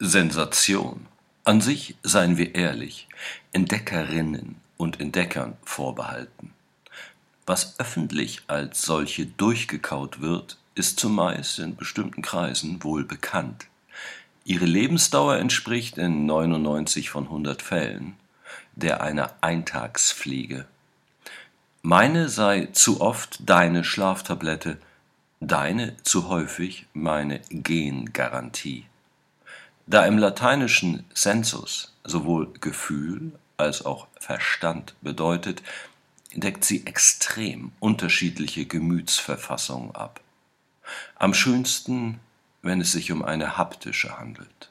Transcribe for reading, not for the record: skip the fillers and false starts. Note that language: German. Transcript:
Sensation. An sich, seien wir ehrlich, Entdeckerinnen und Entdeckern vorbehalten. Was öffentlich als solche durchgekaut wird, ist zumeist in bestimmten Kreisen wohl bekannt. Ihre Lebensdauer entspricht in 99 von 100 Fällen der einer Eintagsfliege. Meine sei zu oft deine Schlaftablette, deine zu häufig meine Gengarantie. Da im lateinischen sensus sowohl Gefühl als auch Verstand bedeutet, deckt sie extrem unterschiedliche Gemütsverfassungen ab. Am schönsten, wenn es sich um eine haptische handelt.